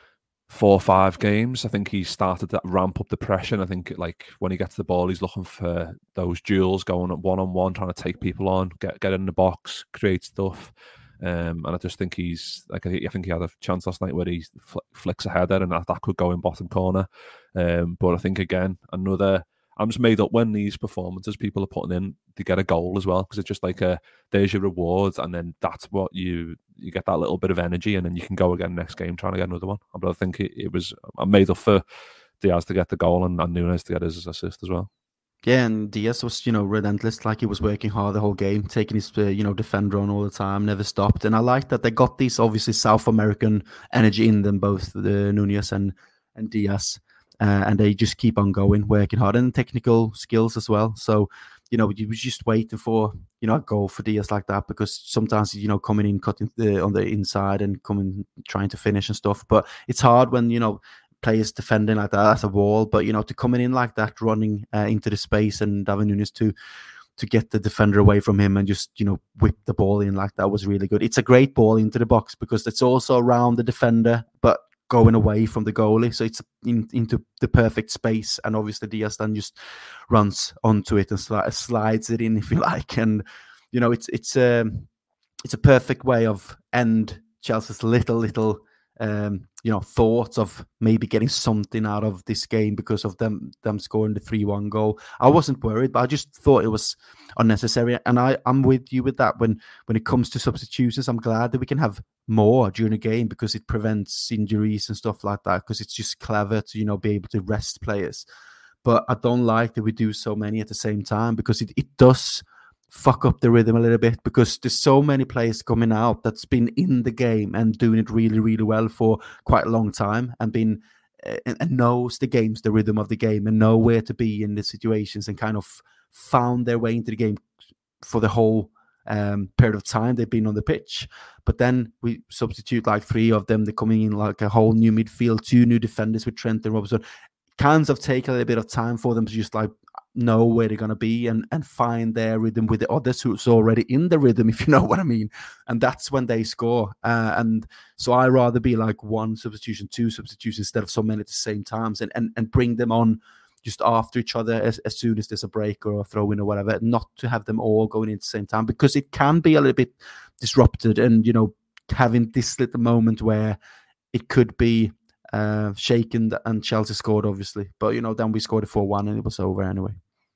four or five games, I think he started to ramp up the pressure. And I think, like, when he gets the ball, he's looking for those duels, going one on one, trying to take people on, get get in the box, create stuff. Um, and I just think he's like, I think he had a chance last night where he fl- flicks a header, and that, that could go in bottom corner. Um, but I think again, another. I'm just made up when these performances people are putting in, they get a goal as well, because it's just like a there's your rewards, and then that's what you you get, that little bit of energy, and then you can go again next game trying to get another one. But I think it, it was I'm made up for Diaz to get the goal and, and Núñez to get his assist as well. Yeah, and Diaz was, you know, relentless. Like, he was working hard the whole game, taking his, uh, you know, defender on all the time, never stopped. And I like that they got this obviously South American energy in them, both the Núñez and and Diaz. Uh, and they just keep on going, working hard, and technical skills as well. So, you know, you was just waiting for, you know, a goal for Diaz like that, because sometimes, you know, coming in, cutting the, on the inside and coming, trying to finish and stuff. But it's hard when, you know, players defending like that as a wall. But, you know, to coming in like that, running uh, into the space, and Darwin Núñez to to get the defender away from him and just, you know, whip the ball in like that was really good. It's a great ball into the box, because it's also around the defender, but going away from the goalie, so it's in, into the perfect space. And obviously Diaz then just runs onto it and sli- slides it in, if you like. And, you know, it's it's a um, it's a perfect way of end Chelsea's little little um, you know, thoughts of maybe getting something out of this game because of them them scoring the three one goal. I wasn't worried, but I just thought it was unnecessary. And I, I'm with you with that. When when it comes to substitutions, I'm glad that we can have more during a game, because it prevents injuries and stuff like that, because it's just clever to, you know, be able to rest players. But I don't like that we do so many at the same time, because it, it does fuck up the rhythm a little bit, because there's so many players coming out that's been in the game and doing it really, really well for quite a long time, and been uh, and knows the games, the rhythm of the game, and know where to be in the situations, and kind of found their way into the game for the whole um, period of time they've been on the pitch. But then we substitute like three of them. They're coming in like a whole new midfield, two new defenders with Trent and Robertson. Kinds of take a little bit of time for them to just like know where they're going to be and, and find their rhythm with the others who's already in the rhythm, if you know what I mean. And that's when they score. Uh, and so I rather be like one substitution, two substitutions, instead of so many at the same times, and, and, and bring them on just after each other as, as soon as there's a break or a throw in or whatever, not to have them all going in at the same time, because it can be a little bit disrupted. And, you know, having this little moment where it could be Uh, shaken, and Chelsea scored, obviously, but, you know, then we scored a four one and it was over anyway.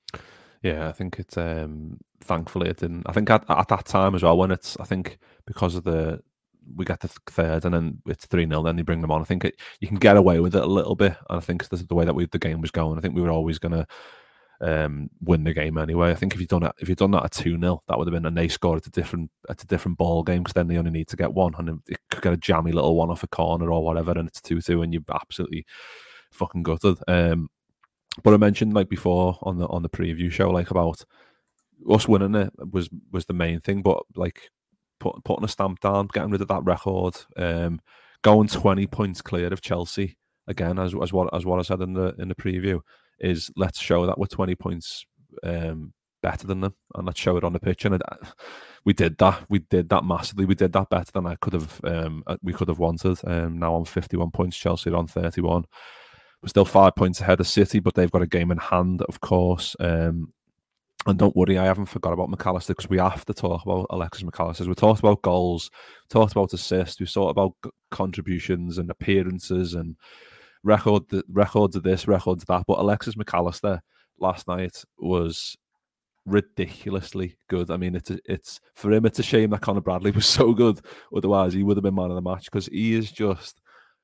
Yeah, I think it's um, thankfully it didn't. I think at, at that time as well, when it's, I think because of the we get the third and then it's three nil, then they bring them on. I think it, you can get away with it a little bit. And I think this is the way that we, the game was going. I think we were always going to um, win the game anyway. I think if you'd done it, if you'd done that at two nil, that would have been a nice score at a different at a different ball game, because then they only need to get one, and it could get a jammy little one off a corner or whatever, and it's two two, and you're absolutely fucking gutted. Um, but I mentioned like before on the on the preview show, like about us winning it was was the main thing, but like put, putting a stamp down, getting rid of that record, um, going twenty points clear of Chelsea again, as as what as what I said in the in the preview, is let's show that we're twenty points um, better than them, and let's show it on the pitch. And it, we did that. We did that massively. We did that better than I could have. Um, we could have wanted. Um, now on fifty-one points, Chelsea are on thirty-one. We're still five points ahead of City, but they've got a game in hand, of course. Um, and don't worry, I haven't forgot about McAllister, because we have to talk about Alexis McAllister. We talked about goals, talked about assists, we talked about contributions and appearances and record records of this, records of that. But Alexis McAllister last night was ridiculously good. I mean, it's a, it's for him. It's a shame that Conor Bradley was so good. Otherwise, he would have been man of the match, because he is just.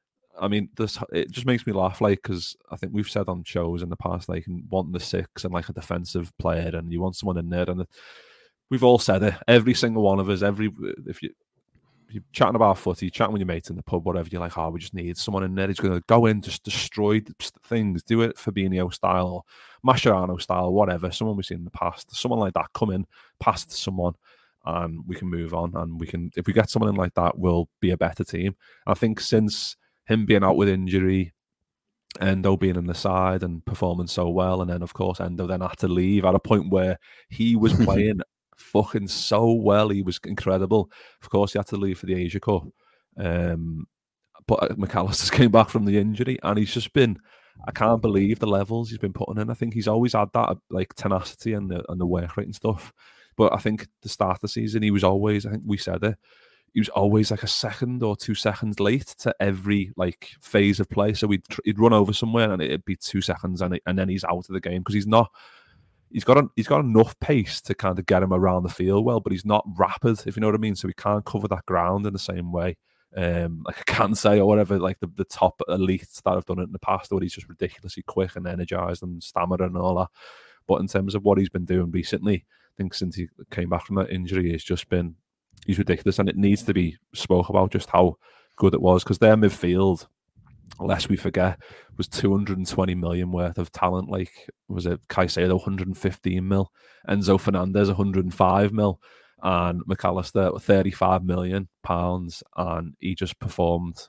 I mean, this it just makes me laugh, like, because I think we've said on shows in the past, like, wanting the six and like a defensive player, and you want someone in there, and we've all said it. Every single one of us. Every if you. You're chatting about footy, chatting with your mates in the pub, whatever, you're like, oh, we just need someone in there who's going to go in, just destroy things, do it Fabinho style or Mascherano style, whatever, someone we've seen in the past, someone like that, come in, pass to someone, and we can move on, and we can, if we get someone in like that, we'll be a better team. I think since him being out with injury, Endo being in the side and performing so well, and then, of course, Endo then had to leave at a point where he was playing fucking so well. He was incredible. Of course, he had to leave for the Asia Cup. Um, but McAllister came back from the injury, and he's just been, I can't believe the levels he's been putting in. I think he's always had that like tenacity and the, and the work rate and stuff. But I think the start of the season, he was always, I think we said it, he was always like a second or two seconds late to every like phase of play. So we'd, he'd run over somewhere and it'd be two seconds and, it, and then he's out of the game, because he's not, He's got a, he's got enough pace to kind of get him around the field well, but he's not rapid, if you know what I mean. So he can't cover that ground in the same way, um, like I can say or whatever, like the, the top elites that have done it in the past, where he's just ridiculously quick and energized and stammered and all that. But in terms of what he's been doing recently, I think since he came back from that injury, it's just been, he's ridiculous, and it needs to be spoke about just how good it was, because their midfield, lest we forget, was two hundred twenty million worth of talent. Like, was it Caicedo one hundred fifteen mil, Enzo Fernandez one hundred five mil, and McAllister thirty-five million pounds, and he just performed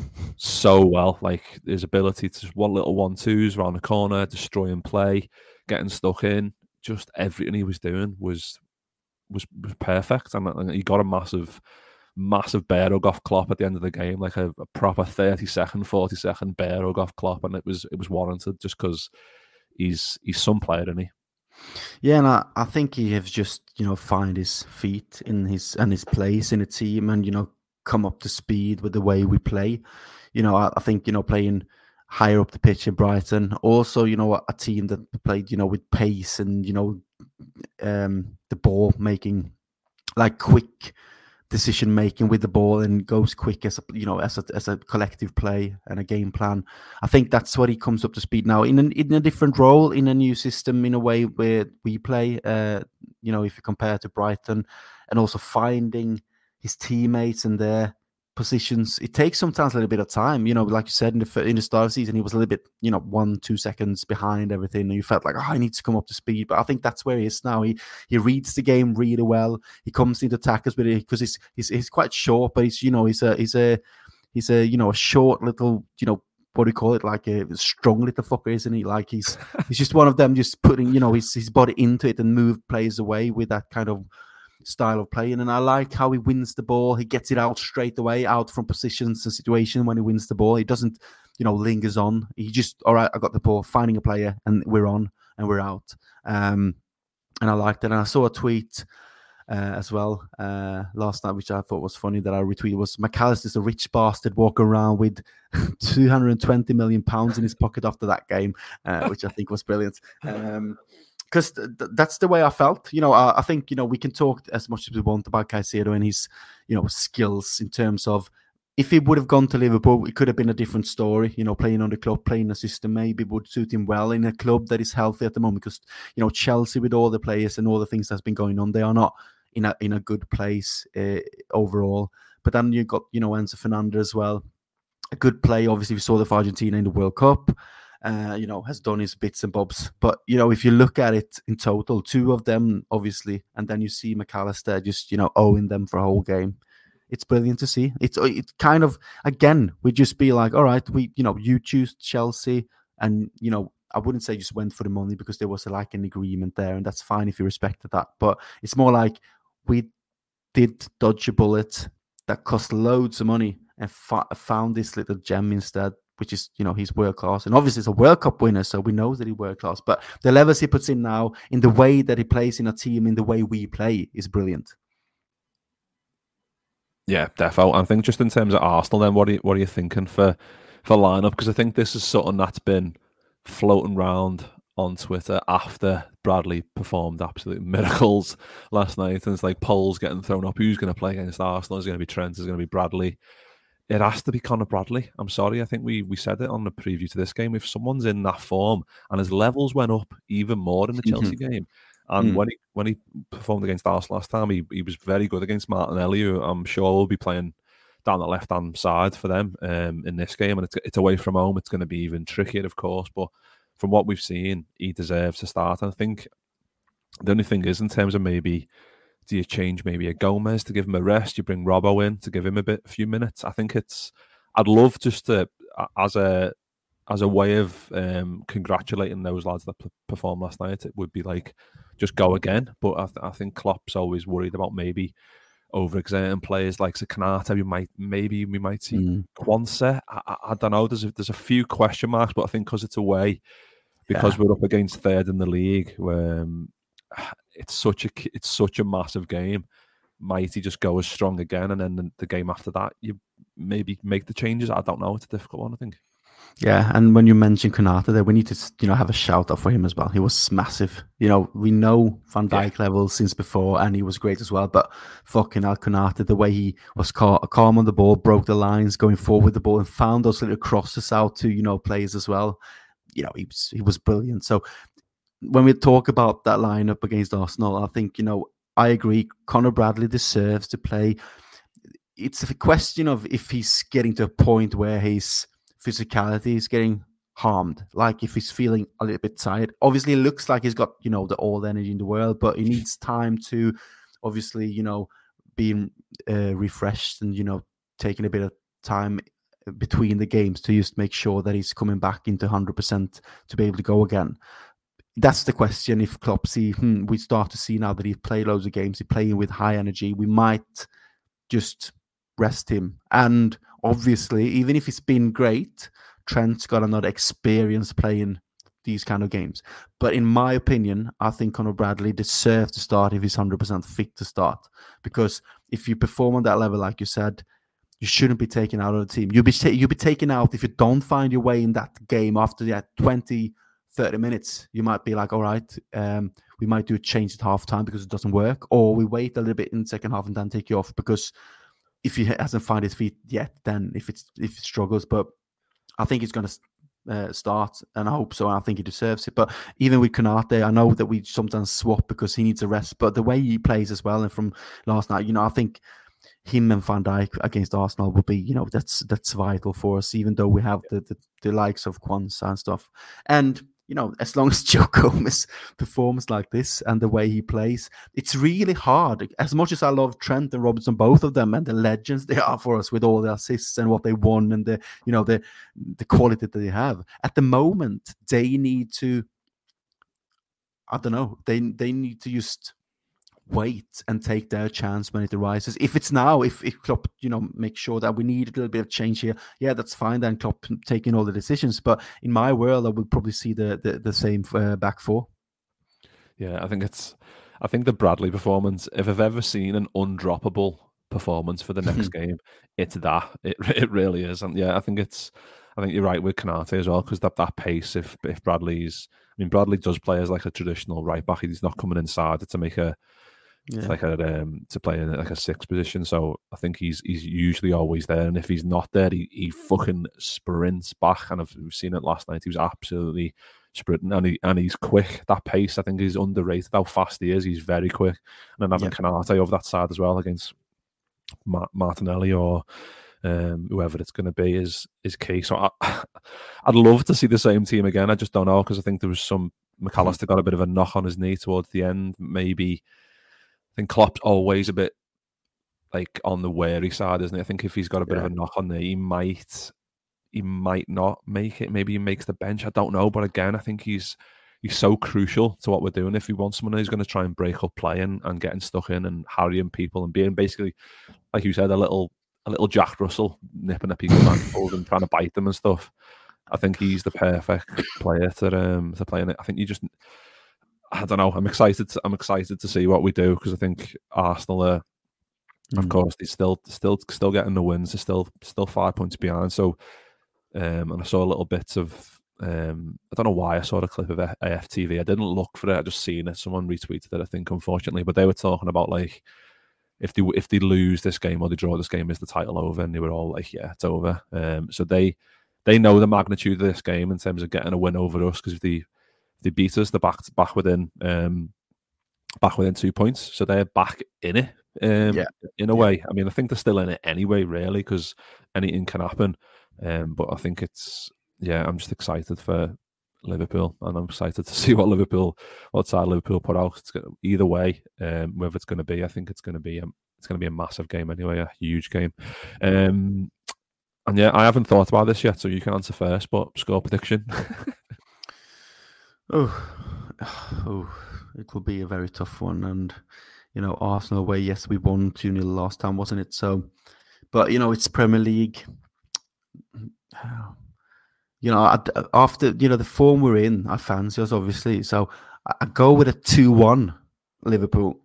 so well. Like, his ability to just one little one twos around the corner, destroying play, getting stuck in, just everything he was doing was was, was perfect, and, and he got a massive. massive bear hug off Klopp at the end of the game, like a, a proper thirty second, forty second bear hug off Klopp, and it was it was warranted just because he's he's some player, isn't he? Yeah, and I, I think he has just, you know, find his feet in his and his place in a team, and, you know, come up to speed with the way we play. You know, I, I think, you know, playing higher up the pitch in Brighton, also, you know, a, a team that played, you know, with pace and, you know, um, the ball making, like quick decision making with the ball, and goes quick as a, you know, as a as a collective play and a game plan. I think that's what he comes up to speed now in an, in a different role, in a new system, in a way where we play. Uh, you know, if you compare to Brighton, and also finding his teammates and their positions, it takes sometimes a little bit of time. You know, like you said in the in the start of the season, he was a little bit, you know, one two seconds behind everything, and you felt like, oh, I need to come up to speed. But I think that's where he is now. He he reads the game really well. He comes into attackers with it, because he's, he's he's quite short, but he's, you know, he's a he's a he's a you know a short little, you know, what do you call it, like a strong little fucker, isn't he? Like he's he's just one of them, just putting, you know, his his body into it and move players away with that kind of style of playing. And I like how he wins the ball. He gets it out straight away, out from positions and situation. When he wins the ball, he doesn't, you know, lingers on. He just, all right, I got the ball, finding a player, and we're on and we're out. Um, and I liked it. And I saw a tweet uh, as well uh, last night, which I thought was funny, that I retweeted, was McAllister's a rich bastard walking around with two hundred twenty million pounds in his pocket after that game, uh, which I think was brilliant. Um, Because th- that's the way I felt. You know, I, I think, you know, we can talk as much as we want about Caicedo and his, you know, skills in terms of if he would have gone to Liverpool, it could have been a different story. You know, playing on the club, playing a system maybe would suit him well in a club that is healthy at the moment. Because you know, Chelsea with all the players and all the things that's been going on, they are not in a in a good place uh, overall. But then you got you know Enzo Fernandez as well, a good play. Obviously, we saw the for Argentina in the World Cup. Uh, you know, has done his bits and bobs. But you know, if you look at it in total, two of them obviously, and then you see McAllister just you know owing them for a whole game. It's brilliant to see. It's it's kind of, again, we just be like, all right, we, you know, you choose Chelsea and, you know, I wouldn't say just went for the money because there was a, like an agreement there and that's fine if you respected that. But it's more like we did dodge a bullet that cost loads of money and fa- found this little gem instead, which is, you know, he's world class. And obviously it's a World Cup winner, so we know that he's world class. But the levels he puts in now, in the way that he plays in a team, in the way we play, is brilliant. Yeah, defo. I think just in terms of Arsenal, then what are you, what are you thinking for for lineup? Because I think this is something that's been floating around on Twitter after Bradley performed absolute miracles last night, and it's like polls getting thrown up. Who's going to play against Arsenal? Is it going to be Trent? Is it going to be Bradley? It has to be Conor Bradley. I'm sorry. I think we we said it on the preview to this game. If someone's in that form and his levels went up even more in the Chelsea mm-hmm. game. And mm. when he when he performed against Arsenal last time, he, he was very good against Martinelli, who I'm sure will be playing down the left-hand side for them um, in this game. And it's, it's away from home. It's going to be even trickier, of course. But from what we've seen, he deserves to start. And I think the only thing is, in terms of maybe, do you change maybe a Gomez to give him a rest? You bring Robbo in to give him a bit, a few minutes. I think it's, I'd love just to, as a, as a way of um, congratulating those lads that p- performed last night, it would be like, just go again. But I, th- I think Klopp's always worried about maybe overexerting players like Konate. We might, maybe we might see mm. Quansah. I, I, I don't know. There's a, there's a few question marks, but I think because it's away, because yeah. we're up against third in the league, um, it's such a it's such a massive game. Might he just go as strong again, and then the, the game after that, you maybe make the changes? I don't know. It's a difficult one, I think. Yeah, and when you mention Konate there, we need to, you know, have a shout out for him as well. He was massive. You know, we know Van Dijk yeah. levels since before, and he was great as well. But fucking hell, Konate, the way he was cal- calm on the ball, broke the lines, going forward with the ball, and found those little crosses out to, you know, players as well. You know, he was he was brilliant. So when we talk about that lineup against Arsenal, I think, you know, I agree. Conor Bradley deserves to play. It's a question of if he's getting to a point where his physicality is getting harmed, like if he's feeling a little bit tired. Obviously, it looks like he's got, you know, the all the energy in the world, but he needs time to obviously, you know, being uh, refreshed and, you know, taking a bit of time between the games to just make sure that he's coming back into one hundred percent to be able to go again. That's the question. If Klopp see, hmm, we start to see now that he's played loads of games, he's playing with high energy, we might just rest him. And obviously, even if it's been great, Trent's got another experience playing these kind of games. But in my opinion, I think Conor Bradley deserves to start if he's one hundred percent fit to start. Because if you perform on that level, like you said, you shouldn't be taken out of the team. You'll be, ta- you'll be taken out if you don't find your way in that game after that twenty, thirty minutes. You might be like, all right, um, we might do a change at halftime because it doesn't work. Or we wait a little bit in the second half and then take you off because if he hasn't found his feet yet, then if it's if it struggles, but I think he's going to uh, start, and I hope so. And I think he deserves it. But even with Konate, I know that we sometimes swap because he needs a rest. But the way he plays as well, and from last night, you know, I think him and Van Dijk against Arsenal will be, you know, that's that's vital for us. Even though we have the the, the likes of Quansah and stuff, and you know, as long as Joe Gomez performs like this and the way he plays, it's really hard. As much as I love Trent and Robertson, both of them, and the legends they are for us with all the assists and what they won and the, you know, the the quality that they have. At the moment, they need to, I don't know, they they need to just wait and take their chance when it arises. If it's now, if, if Klopp, you know, make sure that we need a little bit of change here, yeah, that's fine. Then Klopp taking all the decisions. But in my world, I would probably see the the, the same uh, back four. Yeah, I think it's, I think the Bradley performance, if I've ever seen an undroppable performance for the next game, it's that. It it really is. And yeah, I think it's, I think you're right with Konate as well, because that, that pace, if if Bradley's, I mean, Bradley does play as like a traditional right back. He's not coming inside to make a, Yeah. like a, um, to play in like a sixth position. So I think he's he's usually always there, and if he's not there, he, he fucking sprints back. And I've we've seen it last night. He was absolutely sprinting, and he and he's quick. That pace, I think, is underrated. How fast he is. He's very quick. And then having yeah. Canate over that side as well against Ma- Martinelli or um, whoever it's going to be is is key. So I, I'd love to see the same team again. I just don't know, because I think there was some McAllister got a bit of a knock on his knee towards the end. Maybe I think Klopp's always a bit like on the wary side, isn't he? I think if he's got a bit yeah. of a knock on there, he might he might not make it. Maybe he makes the bench. I don't know. But again, I think he's he's so crucial to what we're doing. If we want someone who's going to try and break up play and, and getting stuck in and harrying people and being basically, like you said, a little a little Jack Russell nipping at people's ankles and trying to bite them and stuff. I think he's the perfect player to um to play in it. I think you just, I don't know. I'm excited. To, I'm excited to see what we do, because I think Arsenal are, mm. of course, they're still still still getting the wins. They're still still five points behind. So, um, and I saw a little bit of um, I don't know why I saw the clip of A F T V. I didn't look for it. I just seen it. Someone retweeted it, I think, unfortunately. But they were talking about like, if they if they lose this game or they draw this game, is the title over? And they were all like, yeah, it's over. Um, so they. They know the magnitude of this game in terms of getting a win over us, because if they, if they beat us, they're back back within um, back within two points. So they're back in it um, yeah. in a yeah. way. I mean, I think they're still in it anyway, really, because anything can happen. Um, but I think it's, yeah, I'm just excited for Liverpool, and I'm excited to see what Liverpool, what side Liverpool put out. It's gonna, either way, um, whether it's going to be, I think it's going to be, a, it's going to be a massive game anyway, a huge game. Um, And yeah, I haven't thought about this yet, so you can answer first, but score prediction. oh, oh, it will be a very tough one. And, you know, Arsenal away, yes, we won two nil last time, wasn't it? So, but, you know, it's Premier League. You know, after, you know, the form we're in, I fancy us, obviously. So I go with a two one Liverpool.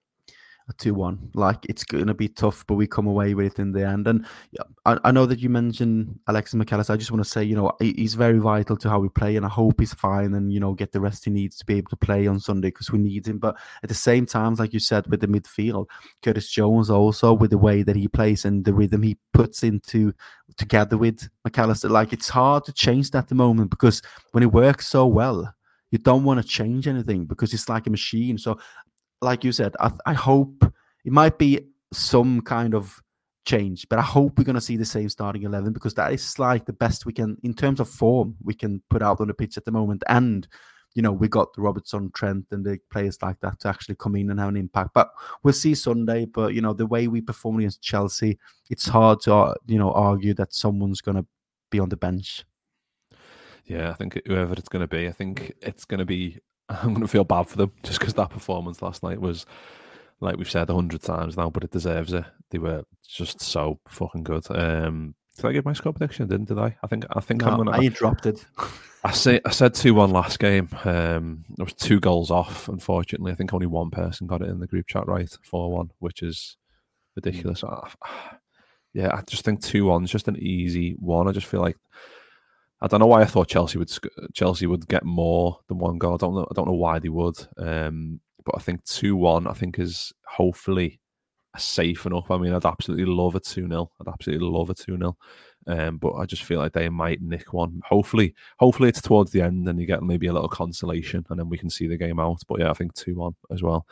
two one. Like, it's going to be tough, but we come away with it in the end. And yeah, I, I know that you mentioned Alexis McAllister. I just want to say, you know, he's very vital to how we play, and I hope he's fine and, you know, get the rest he needs to be able to play on Sunday, because we need him. But at the same time, like you said, with the midfield, Curtis Jones also, with the way that he plays and the rhythm he puts into together with McAllister, like, it's hard to change that at the moment, because when it works so well, you don't want to change anything, because it's like a machine. So, like you said, I, I hope it might be some kind of change, but I hope we're going to see the same starting eleven, because that is like the best we can, in terms of form, we can put out on the pitch at the moment. And, you know, we got the Robertson, Trent, and the players like that to actually come in and have an impact. But we'll see Sunday. But, you know, the way we perform against Chelsea, it's hard to, you know, argue that someone's going to be on the bench. Yeah, I think whoever it's going to be, I think it's going to be, I'm going to feel bad for them, just because that performance last night was, like we've said a hundred times now, but it deserves it. They were just so fucking good. Um, did I give my score prediction? Didn't did I? I think I think no, I'm gonna. I dropped it. I say I said two one last game. Um, there was two goals off. Unfortunately, I think only one person got it in the group chat right. Four one, which is ridiculous. Mm. Yeah, I just think two one is just an easy one. I just feel like, I don't know why I thought Chelsea would Chelsea would get more than one goal. I don't know. I don't know why they would. Um, but I think two one, I think, is hopefully safe enough. I mean, I'd absolutely love a two nil. I'd absolutely love a two nil. Um, but I just feel like they might nick one. Hopefully, hopefully it's towards the end and you get maybe a little consolation, and then we can see the game out. But yeah, I think two one as well.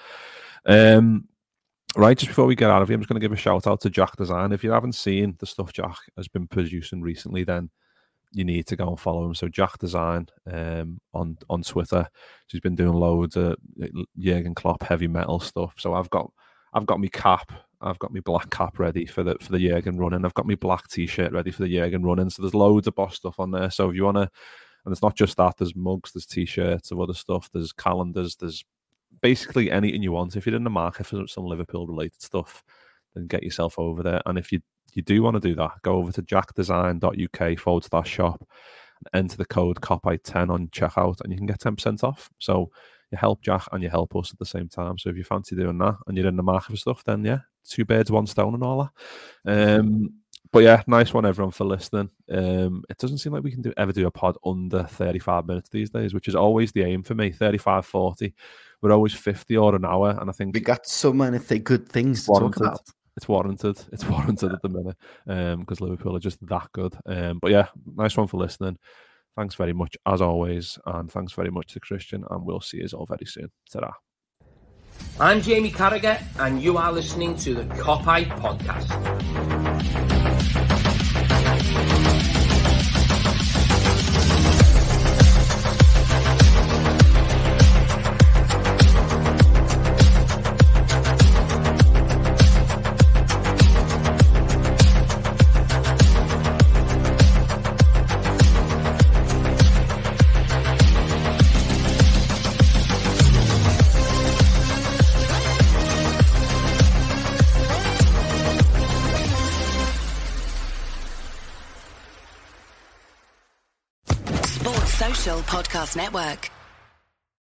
Um, right, just before we get out of here, I'm just going to give a shout out to Jack Design. If you haven't seen the stuff Jack has been producing recently, then you need to go and follow him. So Jack Design um, on on Twitter. He's been doing loads of Jurgen Klopp heavy metal stuff. So I've got I've got my cap, I've got my black cap ready for the for the Jurgen running. I've got my black t-shirt ready for the Jurgen running. So there's loads of boss stuff on there. So if you want to, and it's not just that, there's mugs, there's t-shirts of other stuff, there's calendars, there's basically anything you want. If you're in the market for some Liverpool related stuff, then get yourself over there. And if you you do want to do that, go over to jackdesign.uk forward slash shop and enter the code C O P I ten on checkout, and you can get ten percent off. So you help Jack and you help us at the same time. So if you fancy doing that and you're in the market for stuff, then yeah, two birds, one stone and all that. Um, but yeah, nice one, everyone, for listening. Um, it doesn't seem like we can do ever do a pod under thirty-five minutes these days, which is always the aim for me. thirty-five, forty. We're always fifty or an hour, and I think we got so many th- good things to warranted. talk about. It's warranted. It's warranted at the minute because um, Liverpool are just that good. Um, but yeah, nice one for listening. Thanks very much, as always, and thanks very much to Christian, and we'll see you all very soon. Ta-ra. I'm Jamie Carragher, and you are listening to the Cop-Eye Podcast. Podcast Network.